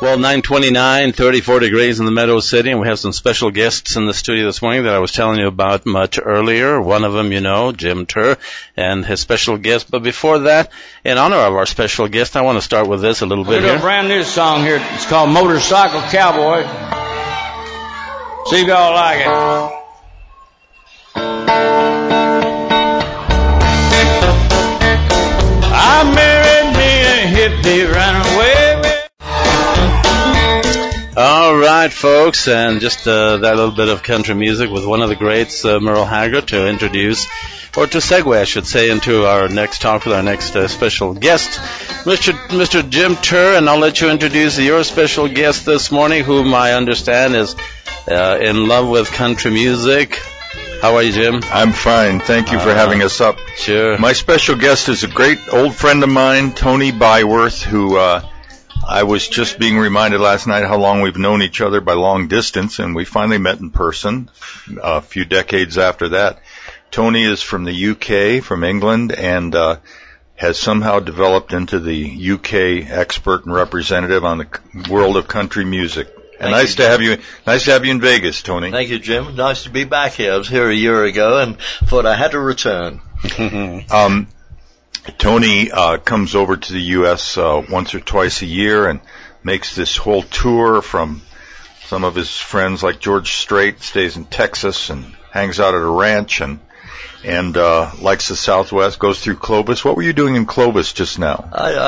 Well, 9:29, 34 degrees in the Meadow City, and we have some special guests in the studio this morning that I was telling you about much earlier. One of them, you know, Jim Turr, and his special guest. But before that, in honor of our special guest, I want to start with this a little bit here. A brand new song here. It's called Motorcycle Cowboy. See if y'all like it. I married me a hippie, ran away. All right, folks, and just that little bit of country music with one of the greats, Merle Haggard, to introduce, or to segue, I should say, into our next talk with our next special guest, Mr. Jim Turr, and I'll let you introduce your special guest this morning, whom I understand is in love with country music. How are you, Jim? I'm fine. Thank you for having us up. Sure. My special guest is a great old friend of mine, Tony Byworth, who I was just being reminded last night how long we've known each other by long distance, and we finally met in person a few decades after that. Tony is from the UK, from England, and has somehow developed into the UK expert and representative on the world of country music. And nice to have you in Vegas, Tony. Thank you, Jim. Nice to be back here. I was here a year ago and thought I had to return. Tony comes over to the U.S. Once or twice a year and makes this whole tour from some of his friends like George Strait, stays in Texas and hangs out at a ranch and likes the Southwest, goes through Clovis. What were you doing in Clovis just now?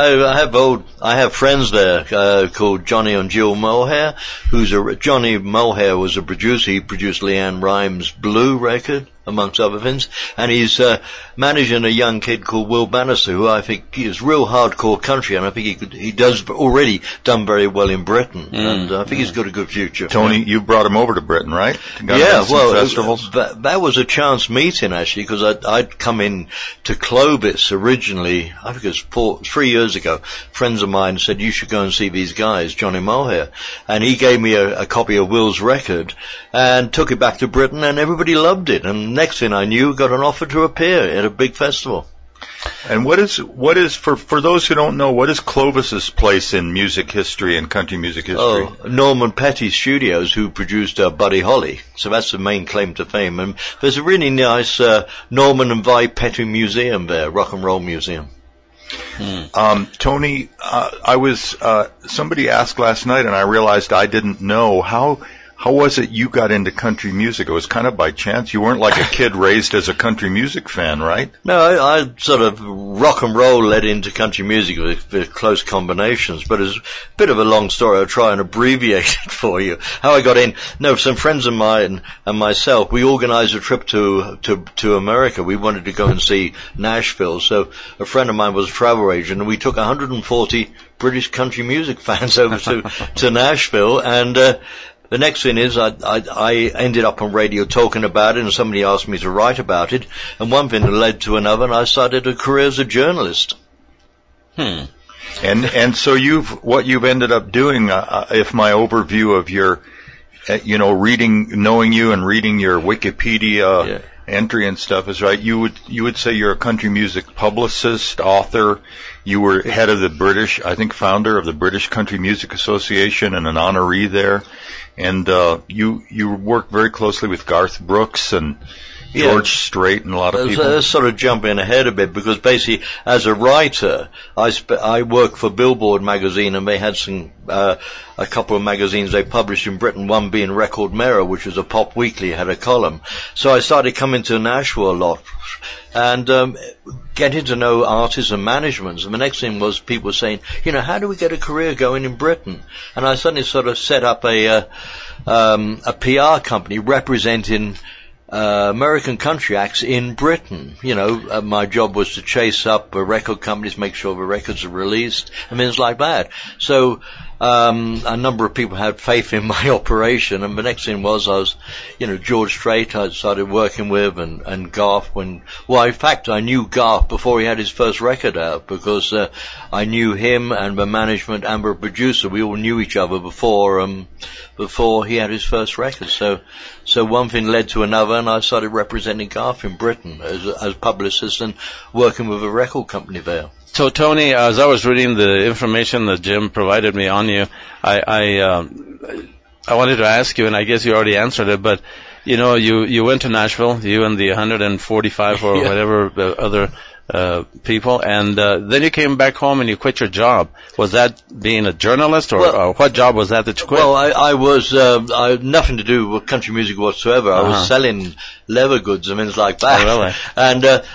I have friends there called Johnny and Jill Mulhare. Johnny Mulhare was a producer. He produced Leanne Rimes' Blue record, amongst other things, and he's managing a young kid called Will Bannister, who I think is real hardcore country, and I think he does already done very well in Britain, and I think he's got a good future. Tony, you brought him over to Britain, right? Festivals. That was a chance meeting actually, because I'd come in to Clovis originally. I think it was 3 years ago. Friends of mine said you should go and see these guys, Johnny Mulhare, and he gave me a copy of Will's record and took it back to Britain, and everybody loved it. And next thing I knew, got an offer to appear at a big festival. And what is for those who don't know, what is Clovis's place in music history and country music history? Oh, Norman Petty Studios, who produced Buddy Holly. So that's the main claim to fame. And there's a really nice Norman and Vi Petty museum there, rock and roll museum. Tony, somebody asked last night, and I realized I didn't know how was it you got into country music? It was kind of by chance. You weren't like a kid raised as a country music fan, right? No, I sort of rock and roll led into country music with close combinations, but it's a bit of a long story. I'll try and abbreviate it for you. How I got in. No, some friends of mine and myself, we organized a trip to America. We wanted to go and see Nashville. So a friend of mine was a travel agent, and we took 140 British country music fans over to Nashville, and the next thing is I ended up on radio talking about it, and somebody asked me to write about it, and one thing led to another, and I started a career as a journalist. And so what you've ended up doing, if my overview of your, knowing you and reading your Wikipedia entry and stuff is right, you would say you're a country music publicist, author. You were head of founder of the British Country Music Association and an honoree there. And you work very closely with Garth Brooks and George Strait and a lot of people. Let's sort of jump in ahead a bit, because basically as a writer, I worked for Billboard magazine, and they had a couple of magazines they published in Britain, one being Record Mirror, which was a pop weekly, had a column. So I started coming to Nashville a lot and getting to know artists and managements. And the next thing was people saying, how do we get a career going in Britain? And I suddenly sort of set up a PR company representing American country acts in Britain. My job was to chase up record companies, make sure the records are released, and things like that. So a number of people had faith in my operation, and the next thing was I was, George Strait I started working with, and Garth in fact I knew Garth before he had his first record out, because I knew him and the management and the producer. We all knew each other before he had his first record. So one thing led to another, and I started representing Garth in Britain as publicist and working with a record company there. So, Tony, as I was reading the information that Jim provided me on you, I wanted to ask you, and I guess you already answered it, but, you went to Nashville, you and the 145 or whatever other people, and then you came back home and you quit your job. Was that being a journalist, or what job was that you quit? Well, I had nothing to do with country music whatsoever. I was selling leather goods and things like that. Oh, really? And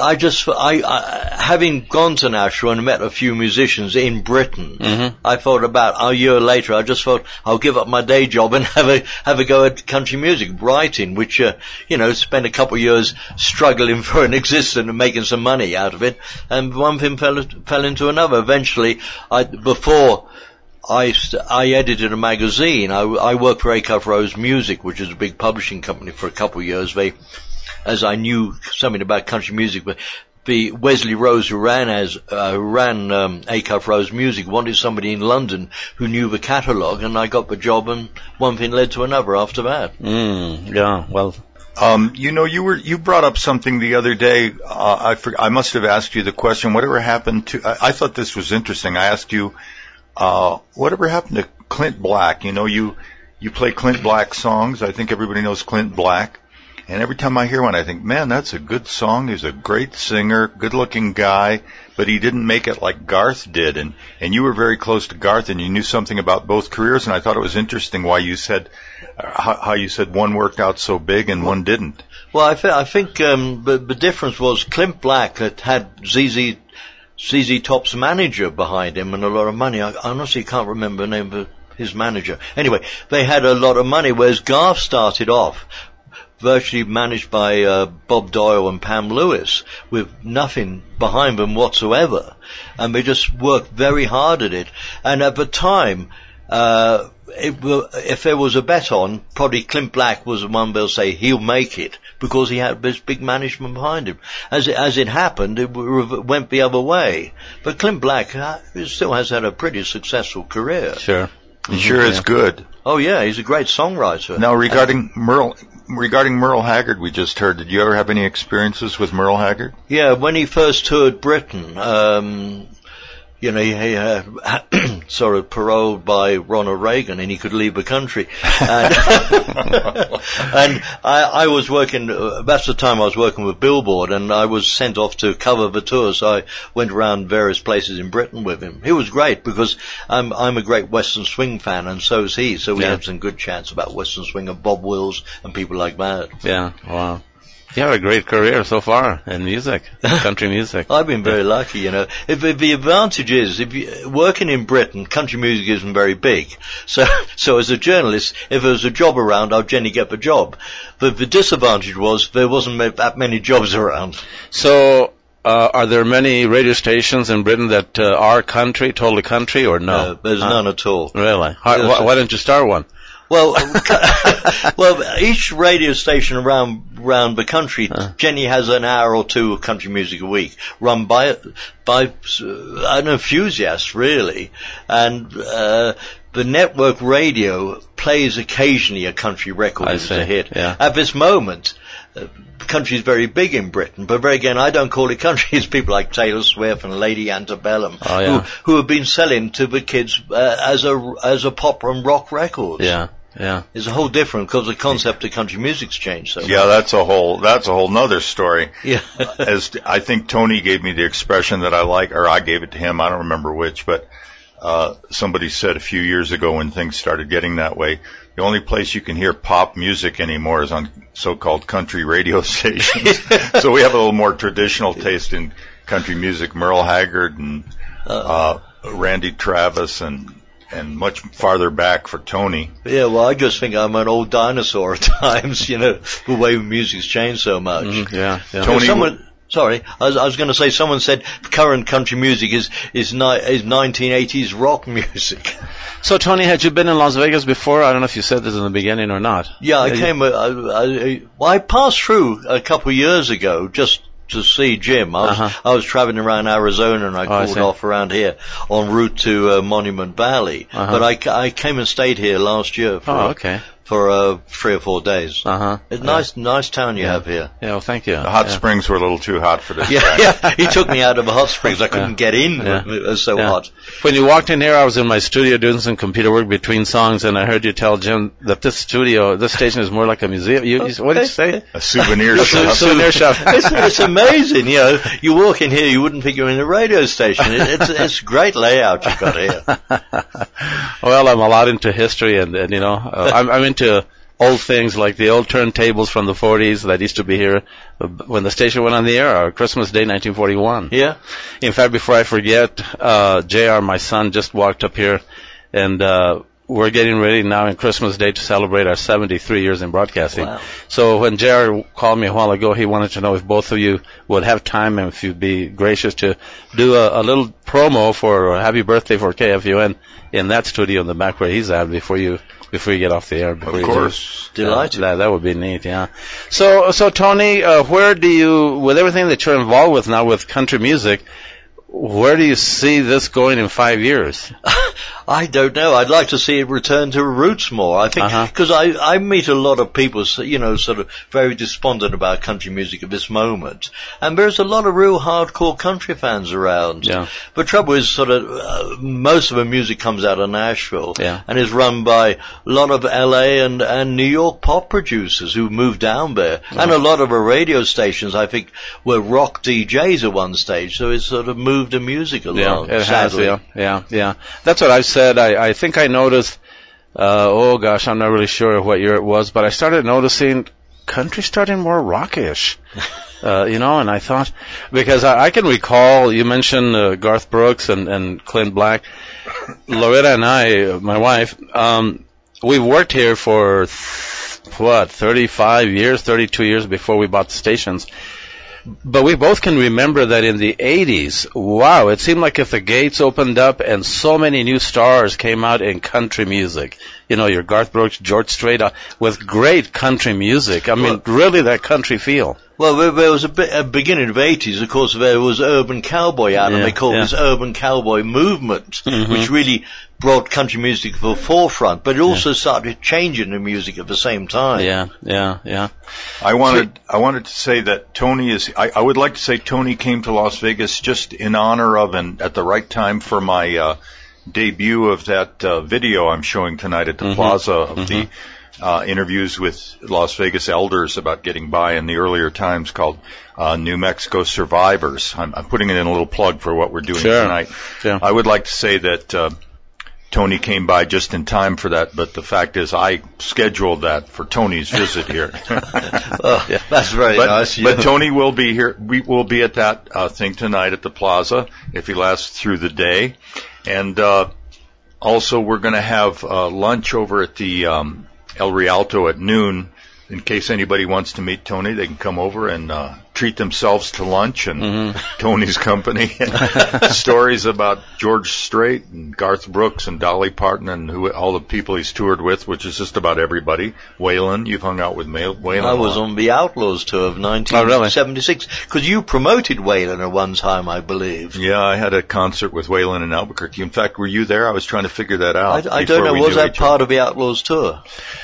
having gone to Nashville and met a few musicians in Britain, I thought about a year later, I just thought I'll give up my day job and have a go at country music writing, which spent a couple of years struggling for an existence and making some money out of it, and one thing fell into another. Eventually, before I edited a magazine. I worked for Acuff Rose Music, which is a big publishing company, for a couple of years. As I knew something about country music, but the Wesley Rose who ran Acuff Rose Music wanted somebody in London who knew the catalogue, and I got the job, and one thing led to another after that. Yeah, well. You brought up something the other day. I must have asked you the question, whatever happened to, I thought this was interesting. I asked you, whatever happened to Clint Black? You play Clint Black songs. I think everybody knows Clint Black. And every time I hear one, I think, man, that's a good song. He's a great singer, good-looking guy, but he didn't make it like Garth did. And you were very close to Garth, and you knew something about both careers. And I thought it was interesting why you said, how you said one worked out so big and one didn't. Well, I think the difference was Clint Black had ZZ Top's manager behind him and a lot of money. I honestly can't remember the name of his manager. Anyway, they had a lot of money, whereas Garth started off virtually managed by Bob Doyle and Pam Lewis, with nothing behind them whatsoever. And they just worked very hard at it. And at the time, if there was a bet on, probably Clint Black was the one they'll say he'll make it, because he had this big management behind him. As it happened, it went the other way. But Clint Black still has had a pretty successful career. Sure. He sure is good. Oh yeah, he's a great songwriter. Now, regarding Merle Haggard, we just heard, did you ever have any experiences with Merle Haggard? Yeah, when he first toured Britain, he sort of paroled by Ronald Reagan, and he could leave the country. And, and I was working, that's the time I was working with Billboard, and I was sent off to cover the tour, so I went around various places in Britain with him. It was great, because I'm a great Western Swing fan, and so is he, so we had some good chats about Western Swing and Bob Wills and people like that. Yeah, wow. You have a great career so far in music, country music. I've been very lucky, If the advantage is, working in Britain, country music isn't very big. So as a journalist, if there was a job around, I'd generally get the job. But the disadvantage was there wasn't that many jobs around. So, are there many radio stations in Britain that are country, totally country, or no? There's none at all. Really? Why don't you start one? Well, each radio station around the country generally has an hour or two of country music a week, run by an enthusiast, really. And the network radio plays occasionally a country record if it's a hit. Yeah. At this moment, country is very big in Britain, but very again, I don't call it country. It's people like Taylor Swift and Lady Antebellum who have been selling to the kids as a pop and rock record. Yeah. Yeah. It's a whole different, because the concept of country music's changed so much. Yeah, that's a whole nother story. Yeah. As I think Tony gave me the expression that I like, or I gave it to him, I don't remember which, but somebody said a few years ago when things started getting that way, the only place you can hear pop music anymore is on so-called country radio stations. So we have a little more traditional taste in country music. Merle Haggard and Randy Travis and much farther back for Tony. Yeah, well, I just think I'm an old dinosaur at times, the way music's changed so much. Mm-hmm. Yeah. Tony, sorry, I was going to say, someone said current country music is 1980s rock music. So, Tony, had you been in Las Vegas before? I don't know if you said this in the beginning or not. Yeah, I passed through a couple of years ago just to see Jim. I was traveling around Arizona, and I called off around here en route to Monument Valley. But I came and stayed here last year for for 3 or 4 days. It's nice town you have here. Yeah, well, thank you. The hot springs were a little too hot for this. Yeah. He took me out of the hot springs. I couldn't get in. It was so hot. When you walked in here, I was in my studio doing some computer work between songs, and I heard you tell Jim that this station is more like a museum. What did you say? A souvenir shop. Souvenir shop. It's amazing. You walk in here, you wouldn't think you're in a radio station. It's a great layout you've got here. Well, I'm a lot into history, and I'm into old things like the old turntables from the 40s that used to be here when the station went on the air, or Christmas Day 1941. Yeah. In fact, before I forget, JR, my son, just walked up here, and we're getting ready now on Christmas Day to celebrate our 73 years in broadcasting. Wow. So when JR called me a while ago, he wanted to know if both of you would have time and if you'd be gracious to do a little promo for Happy Birthday for KFUN in that studio in the back where he's at before you get off the air. Of course. Delighted. That would be neat, yeah. So Tony, where do you, with everything that you're involved with now with country music, where do you see this going in 5 years? I don't know. I'd like to see it return to roots more. I think, because I meet a lot of people, sort of very despondent about country music at this moment. And there's a lot of real hardcore country fans around. Yeah. But trouble is most of the music comes out of Nashville. Yeah. And is run by a lot of LA and New York pop producers who moved down there. And a lot of the radio stations, I think, were rock DJs at one stage. So it's sort of moved the music along. Yeah, it sadly. has, yeah. That's what I've said. I think I noticed, I'm not really sure what year it was, but I started noticing country starting more rockish. And I thought, because I can recall, you mentioned Garth Brooks and Clint Black. Loretta and I, my wife, we worked here for, 35 years, 32 years before we bought the stations. But we both can remember that in the 80s, wow, it seemed like if the gates opened up and so many new stars came out in country music. Your Garth Brooks, George Strait, with great country music. I mean, really that country feel. Well, there was a beginning of the 80s, of course, there was urban cowboy out, and they called this urban cowboy movement, which really brought country music to the forefront, but it also started changing the music at the same time. Yeah. I wanted to say that Tony I would like to say Tony came to Las Vegas just in honor of and at the right time for my debut of that video I'm showing tonight at the Plaza of the interviews with Las Vegas elders about getting by in the earlier times, called New Mexico Survivors. I'm putting it in a little plug for what we're doing tonight. Sure. I would like to say that Tony came by just in time for that, but the fact is I scheduled that for Tony's visit here. That's very nice. But Tony will be here. We will be at that thing tonight at the Plaza if he lasts through the day. And also we're going to have lunch over at the El Rialto at noon. In case anybody wants to meet Tony, they can come over and treat themselves to lunch and Tony's company. Stories about George Strait and Garth Brooks and Dolly Parton and all the people he's toured with, which is just about everybody. Waylon, you've hung out with Waylon. I was on the Outlaws tour of 1976, because you promoted Waylon at one time, I believe. Yeah, I had a concert with Waylon in Albuquerque. In fact, were you there? I was trying to figure that out. I don't know. Was that part of the Outlaws tour?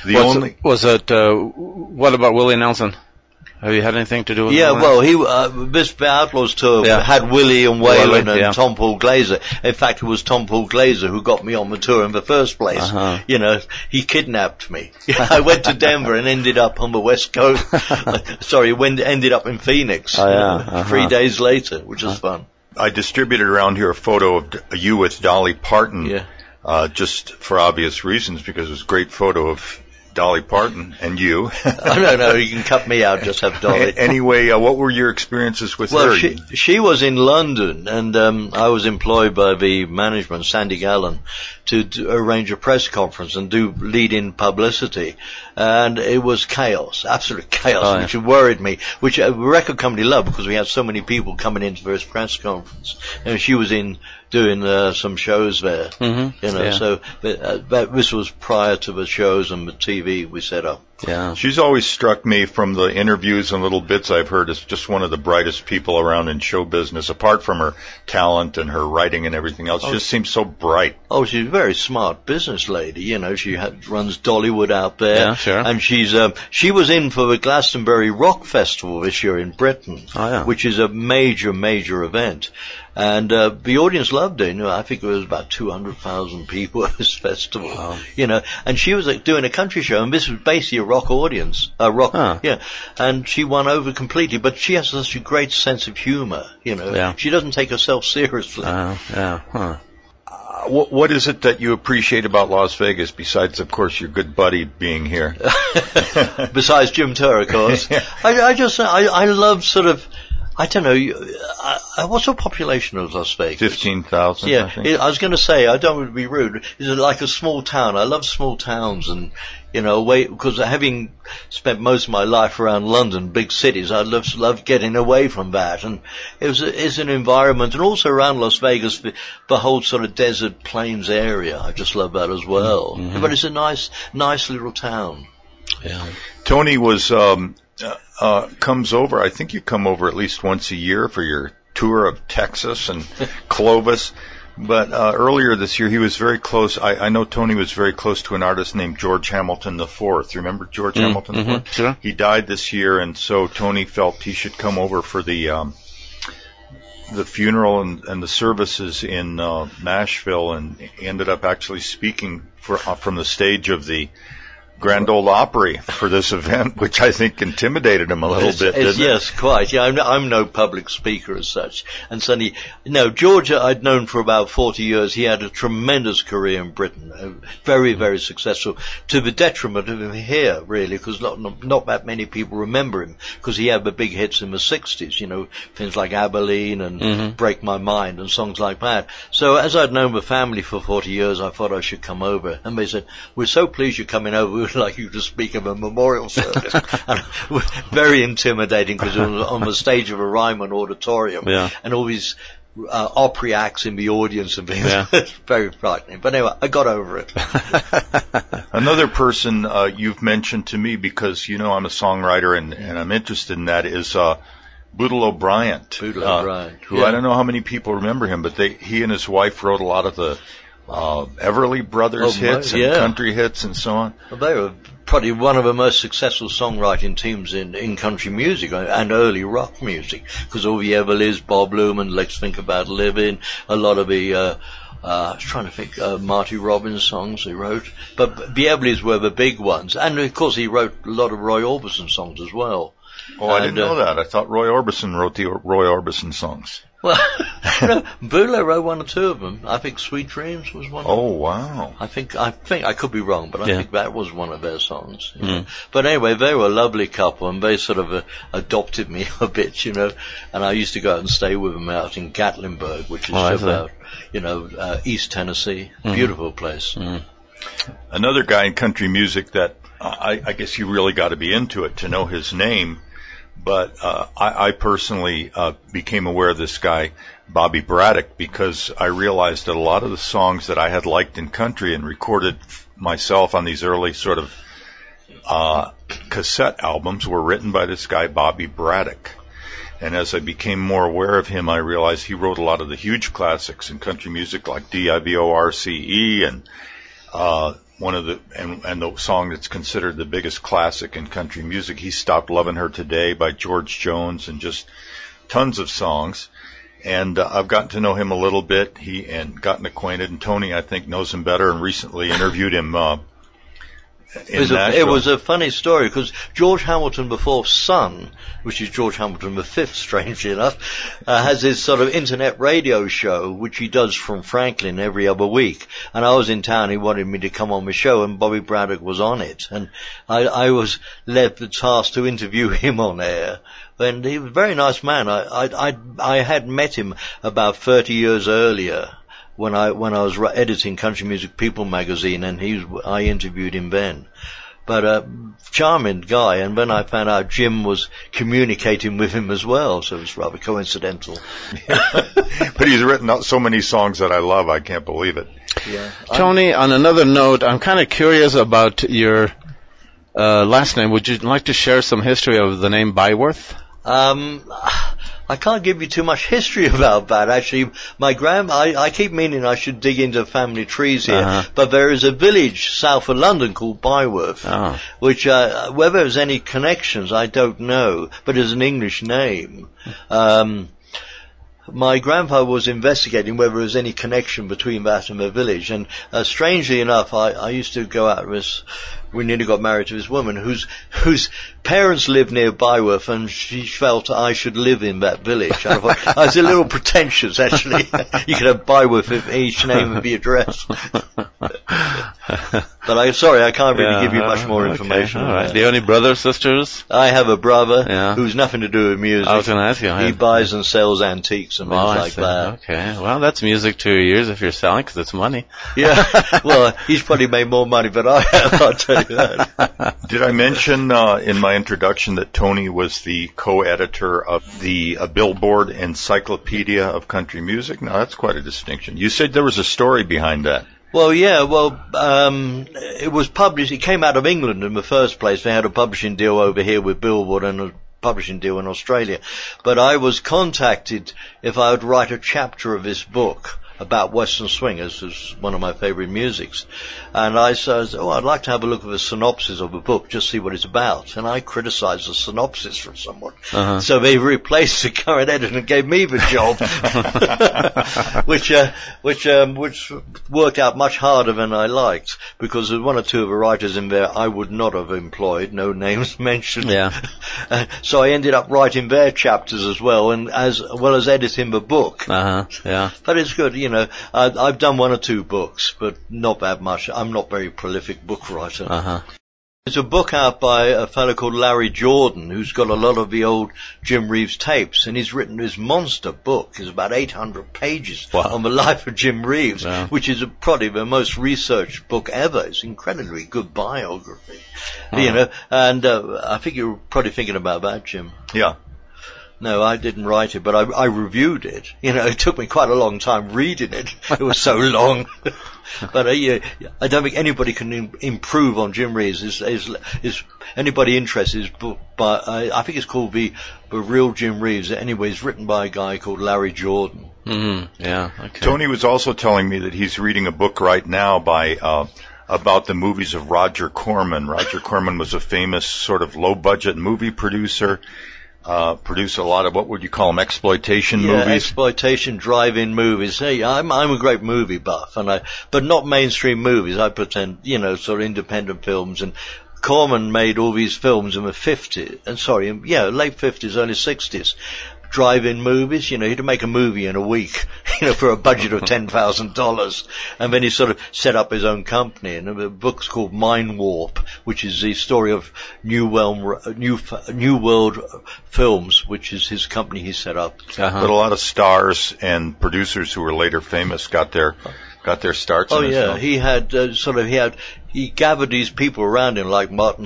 What about Willie Nelson? Have you had anything to do with Yeah, well, this Outlaws tour had Willie and Waylon and Tom Paul Glaser. In fact, it was Tom Paul Glaser who got me on the tour in the first place. He kidnapped me. I went to Denver and ended up on the West Coast. Ended up in Phoenix 3 days later, which was fun. I distributed around here a photo of you with Dolly Parton, just for obvious reasons, because it was a great photo of Dolly Parton and you. No, you can cut me out, just have Dolly. Anyway, what were your experiences with her? She was in London, and I was employed by the management, Sandy Gallen, to arrange a press conference and do lead-in publicity. And it was chaos, absolute chaos, which worried me, which a record company loved because we had so many people coming into this press conference. And she was in doing some shows there. Mm-hmm. You know, Yeah. so this was prior to the shows and the TV we set up. Yeah. She's always struck me from the interviews and little bits I've heard as just one of the brightest people around in show business, apart from her talent and her writing and everything else. She just seems so bright. Oh, she's a very smart business lady. You know, she runs Dollywood out there. Yeah, sure. And she was in for the Glastonbury Rock Festival this year in Britain, which is a major, major event. And the audience loved it. You know, I think it was about 200,000 people at this festival. Wow. You know, and she was doing a country show, and this was basically a rock audience. Yeah. And she won over completely. But she has such a great sense of humor. You know, Yeah. she doesn't take herself seriously. Yeah. Huh. What is it that you appreciate about Las Vegas besides, of course, your good buddy being here? Besides Jim Turr, of course. I love sort of, I don't know, what's the population of Las Vegas? 15,000, Yeah, I think. I was going to say, I don't want to be rude, it's like a small town. I love small towns and, you know, because having spent most of my life around London, big cities, I love getting away from that. And it's an environment, and also around Las Vegas, the whole sort of desert plains area. I just love that as well. Mm-hmm. But it's a nice little town. Yeah. Tony comes over. I think you come over at least once a year for your tour of Texas and Clovis. But earlier this year, he was very close. I know Tony was very close to an artist named George Hamilton IV. You remember George Hamilton IV? Mm-hmm. Sure. He died this year, and so Tony felt he should come over for the funeral and the services in Nashville, and he ended up actually speaking from the stage of the Grand Ole Opry for this event, which I think intimidated him a little bit, didn't it? Yes, quite. Yeah, I'm no public speaker as such. And suddenly, George I'd known for about 40 years. He had a tremendous career in Britain, very, very successful, to the detriment of him here, really, because not that many people remember him, because he had the big hits in the 60s, you know, things like Abilene and Break My Mind and songs like that. So as I'd known the family for 40 years, I thought I should come over. And they said, "We're so pleased you're coming over. We'd like you to speak of a memorial service." And very intimidating, because it was on the stage of a Ryman Auditorium, and all these Opry acts in the audience and things. Yeah. It's very frightening. But anyway, I got over it. Another person you've mentioned to me, because you know I'm a songwriter and I'm interested in that, is Boodle O'Brien. Boodle O'Brien. Who I don't know how many people remember him, but he and his wife wrote a lot of the Everly Brothers hits and country hits and so on. Well, they were probably one of the most successful songwriting teams in country music and early rock music, because all the Everlys, Bob Luman, Let's Think About Living, a lot of the I was trying to think, Marty Robbins songs he wrote, but the Everlys were the big ones, and of course he wrote a lot of Roy Orbison songs as well. Oh, I didn't know that. I thought Roy Orbison wrote the Roy Orbison songs. Well, Boodle wrote one or two of them. I think Sweet Dreams was one. Oh, wow. I think I could be wrong, but I think that was one of their songs. You know? But anyway, they were a lovely couple, and they sort of adopted me a bit, you know. And I used to go out and stay with them out in Gatlinburg, which is about, East Tennessee. Beautiful place. Another guy in country music that I guess you really got to be into it to know his name. But I personally became aware of this guy, Bobby Braddock, because I realized that a lot of the songs that I had liked in country and recorded myself on these early sort of cassette albums were written by this guy, Bobby Braddock. And as I became more aware of him, I realized he wrote a lot of the huge classics in country music, like D-I-V-O-R-C-E and one of the song that's considered the biggest classic in country music, He Stopped Loving Her Today by George Jones, and just tons of songs. And I've gotten to know him a little bit, and gotten acquainted, and Tony, I think, knows him better and recently interviewed him It was a funny story, because George Hamilton IV's son, which is George Hamilton V, strangely enough, has his sort of internet radio show, which he does from Franklin every other week. And I was in town, he wanted me to come on the show, and Bobby Braddock was on it. And I was led the task to interview him on air. And he was a very nice man. I had met him about 30 years earlier, when I was editing Country Music People magazine, and I interviewed him then. But charming guy, and when I found out Jim was communicating with him as well, so it was rather coincidental. But he's written out so many songs that I love, I can't believe it. Yeah. Tony, on another note, I'm kind of curious about your last name. Would you like to share some history of the name Byworth? I can't give you too much history about that. Actually, I keep meaning I should dig into family trees here, but there is a village south of London called Byworth, which, whether there's any connections, I don't know, but it's an English name. My grandfather was investigating whether there was any connection between that and the village, and strangely enough, I used to go out with we nearly got married to this woman whose parents lived near Byworth, and she felt I should live in that village. I thought, I was a little pretentious, actually. You could have Byworth if each name would be addressed. But I can't really give you much more information. All right. Do you have any brothers, sisters? I have a brother who's nothing to do with music. I was going to ask you. He buys and sells antiques and things like that. Okay. Well, that's music to your ears if you're selling, because it's money. Yeah. Well, he's probably made more money than I have, I'll tell you that. Did I mention in my introduction that Tony was the co-editor of the Billboard Encyclopedia of Country Music? Now, that's quite a distinction. You said there was a story behind that. Well, yeah, it was published, it came out of England in the first place. They had a publishing deal over here with Billboard and a publishing deal in Australia. But I was contacted if I would write a chapter of this book about Western swingers, is one of my favorite musics. And I said, I'd like to have a look at the synopsis of the book, just see what it's about. And I criticized the synopsis from someone. So they replaced the current editor and gave me the job, which worked out much harder than I liked, because there's one or two of the writers in there I would not have employed, no names mentioned. Yeah. So I ended up writing their chapters as well, and as well as editing the book. Yeah. But it's good, I've done one or two books, but not that much. I'm not a very prolific book writer. There's a book out by a fellow called Larry Jordan, who's got a lot of the old Jim Reeves tapes, and he's written this monster book. It's about 800 pages on the life of Jim Reeves, which is probably the most researched book ever. It's incredibly good biography, and I think you're probably thinking about that, Jim. Yeah. No, I didn't write it, but I reviewed it. It took me quite a long time reading it. It was so long. But I don't think anybody can improve on Jim Reeves. Is anybody interested? His book, I think it's called the Real Jim Reeves. Anyway, it's written by a guy called Larry Jordan. Yeah. Okay. Tony was also telling me that he's reading a book right now by about the movies of Roger Corman. Roger Corman was a famous sort of low-budget movie producer. Produce a lot of, what would you call them, exploitation movies? Exploitation drive-in movies. Hey, I'm a great movie buff, but not mainstream movies. I pretend, sort of independent films. And Corman made all these films in the late 50s, early 60s. Drive-in movies, he'd make a movie in a week, for a budget of $10,000. And then he sort of set up his own company. And the book's called Mind Warp, which is the story of New World Films, which is his company he set up. But a lot of stars and producers who were later famous got their starts. Oh yeah, he had he gathered these people around him like Martin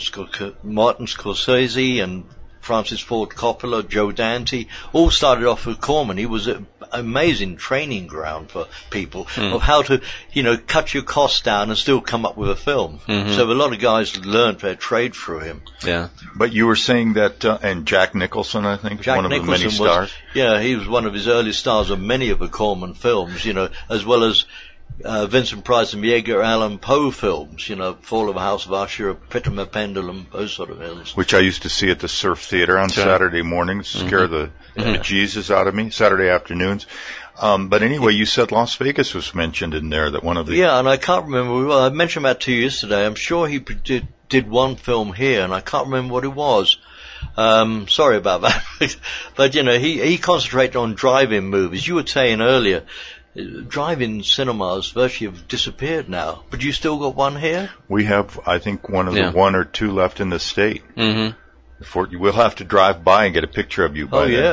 Scorsese and Francis Ford Coppola, Joe Dante, all started off with Corman. He was an amazing training ground for people of how to, cut your costs down and still come up with a film. So a lot of guys learned their trade through him. Yeah. But you were saying that, and Jack Nicholson, I think, Jack one of Nicholson the many stars. He was one of his early stars of many of the Corman films, as well as Vincent Price and the Edgar Allan Poe films, Fall of the House of Usher, Pritam Pendulum, those sort of films. Which I used to see at the Surf Theater on Saturday mornings, scare the bejesus out of me, Saturday afternoons. But anyway, you said Las Vegas was mentioned in there, that one of the... Yeah, and I can't remember, I mentioned that to you yesterday. I'm sure he did one film here, and I can't remember what it was. Sorry about that. But, he concentrated on drive-in movies. You were saying earlier, drive-in cinemas virtually have disappeared now, but you still got one here? We have, I think, one or two left in the state. We'll have to drive by and get a picture of you by then.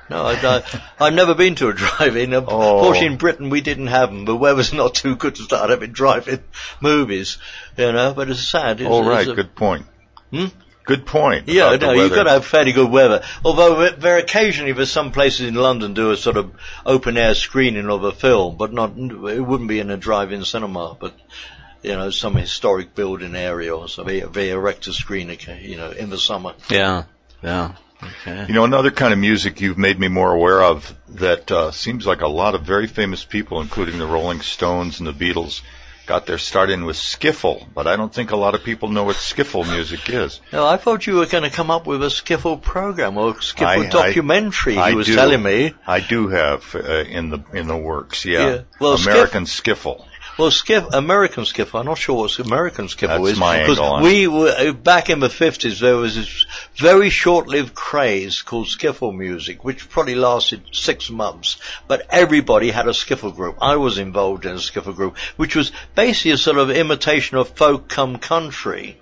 No, I've never been to a drive-in. Unfortunately, in Britain, we didn't have them. The weather's not too good to start having drive-in movies, but it's sad. Good point. Good point. Yeah, no, you've got to have fairly good weather. Although there's some places in London do a sort of open-air screening of a film, but it wouldn't be in a drive-in cinema, but, some historic building area or something, they erect a screen, in the summer. Yeah. Okay. Another kind of music you've made me more aware of that seems like a lot of very famous people, including the Rolling Stones and the Beatles, got their start in with skiffle, but I don't think a lot of people know what skiffle music is. No, I thought you were going to come up with a skiffle program or a skiffle documentary. You were telling me. I do have in the works. Yeah. Well, American skiffle. Well, American skiffle, I'm not sure what American skiffle is. That's my angle on it. We were, back in the 50s, there was this very short-lived craze called skiffle music, which probably lasted 6 months. But everybody had a skiffle group. I was involved in a skiffle group, which was basically a sort of imitation of folk come country.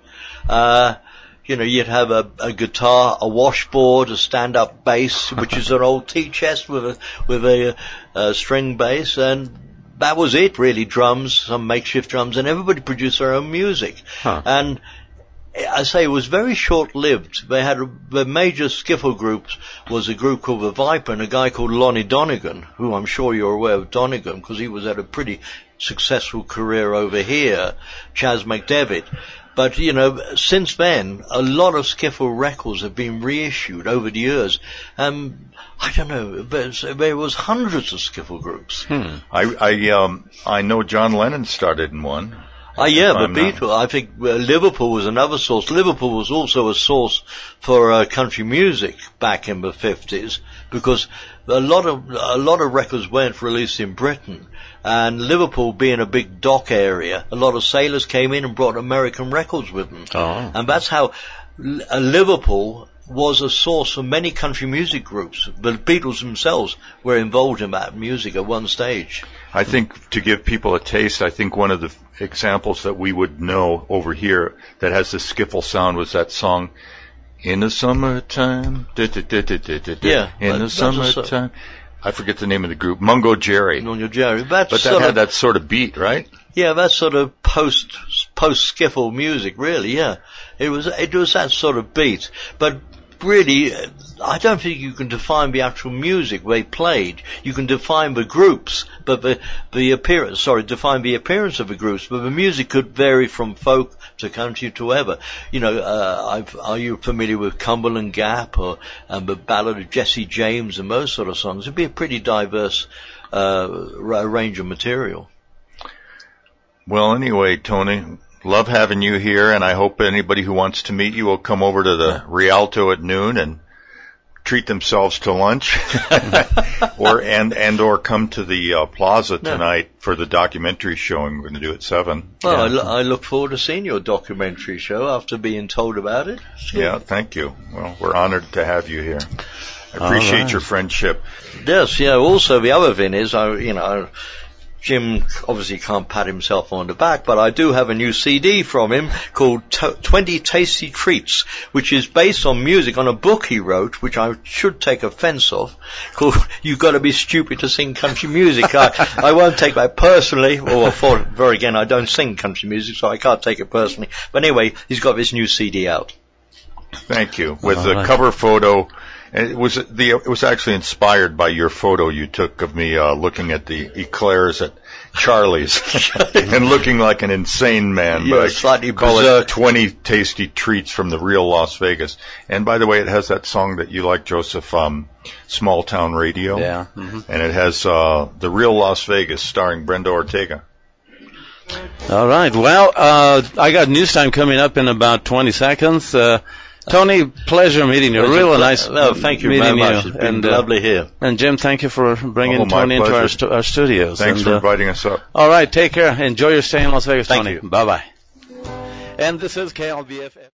You'd have a guitar, a washboard, a stand-up bass, which is an old tea chest with a string bass, and that was it, really. Drums, some makeshift drums, and everybody produced their own music. And I say it was very short-lived. They had the major skiffle groups was a group called the Viper and a guy called Lonnie Donegan, who I'm sure you're aware of Donegan because he was at a pretty successful career over here. Chas McDevitt. But, since then, a lot of skiffle records have been reissued over the years. I don't know, there was hundreds of skiffle groups. I know John Lennon started in one. The Beatles. I think Liverpool was another source. Liverpool was also a source for country music back in the 50s because a lot of records weren't released in Britain. And Liverpool being a big dock area, a lot of sailors came in and brought American records with them. And that's how Liverpool was a source for many country music groups. The Beatles themselves were involved in that music at one stage. I think to give people a taste, I think one of the examples that we would know over here that has the skiffle sound was that song, In the Summertime. In the Summertime. I forget the name of the group. Mungo Jerry. Mungo Jerry. But that had that sort of beat, right? Yeah, that's sort of post skiffle music, really. Yeah, it was that sort of beat. But really, I don't think you can define the actual music they played. You can define the groups, but define the appearance of the groups. But the music could vary from folk to country to whatever. Are you familiar with Cumberland Gap and the Ballad of Jesse James and those sort of songs? It'd be a pretty diverse range of material. Well, anyway, Tony, love having you here, and I hope anybody who wants to meet you will come over to the Rialto at noon and treat themselves to lunch, or come to the Plaza tonight for the documentary showing. We're going to do it at 7. Well, I look forward to seeing your documentary show after being told about it. Sure. Yeah, thank you. Well, we're honored to have you here. I appreciate your friendship. Yes, yeah. Also, the other thing is, Jim obviously can't pat himself on the back, but I do have a new CD from him called 20 Tasty Treats, which is based on music on a book he wrote, which I should take offense of, called You've Got to Be Stupid to Sing Country Music. I won't take that personally, again, I don't sing country music, so I can't take it personally. But anyway, he's got this new CD out. Thank you. With the cover photo. It was actually inspired by your photo you took of me looking at the eclairs at Charlie's and looking like an insane man. Yeah, but slightly call berserk. it 20 Tasty Treats from the real Las Vegas. And by the way, it has that song that you like, Joseph, Small Town Radio. Yeah. Mm-hmm. And it has the real Las Vegas starring Brenda Ortega. All right. Well, I got news time coming up in about 20 seconds. Tony, pleasure meeting you. Real nice. Well, thank you very much. It's been lovely here. And Jim, thank you for bringing Tony into our studios. Thanks for inviting us up. All right, take care. Enjoy your stay in Las Vegas, Thank Tony. you. Bye-bye. And this is KLBF.